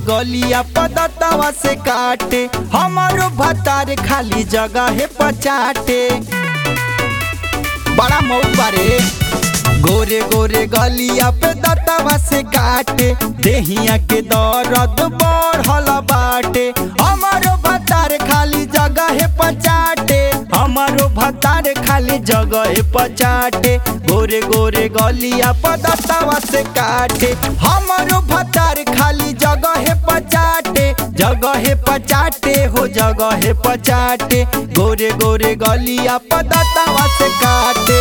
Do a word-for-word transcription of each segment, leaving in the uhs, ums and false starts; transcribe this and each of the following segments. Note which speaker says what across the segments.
Speaker 1: गलिया पदतवा से काटे, हमारो भतार खाली जगह पचाटे। बड़ा मौत बारे गोरे गोरे गलिया पे दतवा से काटे, देहिया के दर्द बढ़ल बाटे। हमारो भतार खाली जगह पचाटे, हमारो भतार खाली जगह पचाटे। गोरे गोरे गलिया पे दतवा से काटे, हमारो भतार खाली जगह पचाटे, जगह पचाटे हो जगह पचाटे। गोरे गोरे गलिया पे दतवा से काटे।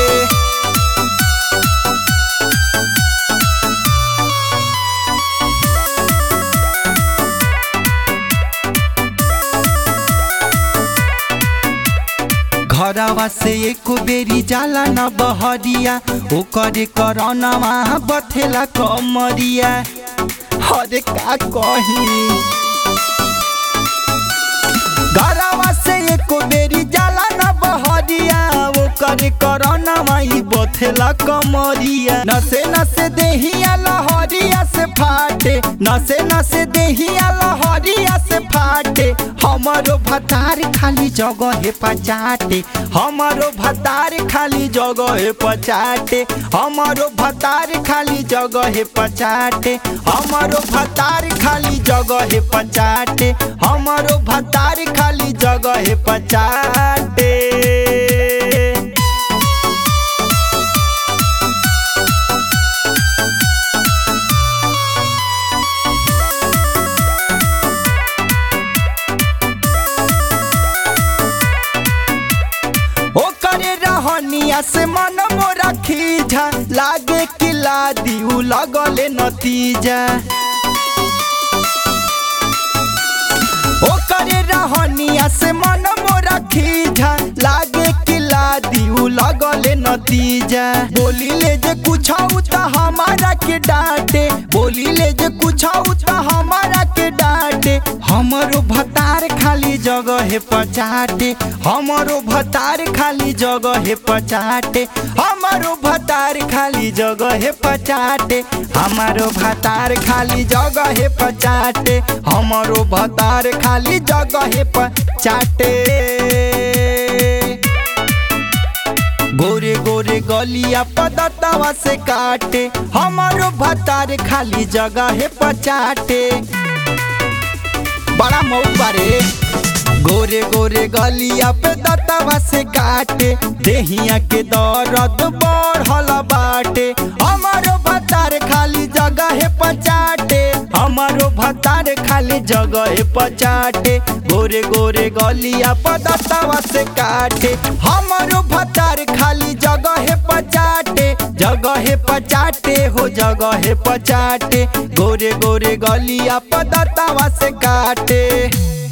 Speaker 1: घरवा से एक बेरी जाला न बहरिया, ओकरे करनवा बथेला कमरिया। हरे का कही घरवा से एक बेरी जाला न बहरिया, ओकरे करनवा ही बथेला कमरिया। नसे नसे देहिया लहरिया से फाटे, नसे नसे देहिया लहरिया से फाटे। हमारो भतार खाली जगह पचाटे, हमारो भतार खाली जगह पचाटे। हमारो भतार खाली जगह पचाटे, हमारो भतार खाली जगह पचाटे। हमारो भतार खाली जगह पचाटे। रहनिया से मन मोरा खींचा, लागे कि लादी उ लगले नतीजा। ओकरे रहनिया से मन मोरा खींचा, लागे कि लादी उ लगले नतीजा। बोली ले जे कुछ त हमारा के डांटे, बोली ले जे कुछ त हमारा के डांटे। हमारो भतार खाली जगह पचाटे, हमारो भतार खाली जगह पचाटे। हमारो भतार खाली जगह पचाटे, हमारो भतार खाली जगह पचाटे। हमारो भतार खाली जगह पचाटे। गोरे गोरे गलिया पदतवा से काटे, हमारो भतार खाली जगह पचाटे। बड़ा मौत बारे गोरे गोरे गलिया पे दतवा से काटे, देहिया के दर्द बढ़ल बाटे। हमारो भतार खाली जगह पचाटे, हमारो भतार खाली जगह पचाटे। गोरे गोरे गलिया पे दतवा से काटे, हमारो भतार खाली जगह पचाटे, जगह पचाटे हो जगह पचाटे। गोरे गोरे गलिया पे दतवा से काटे।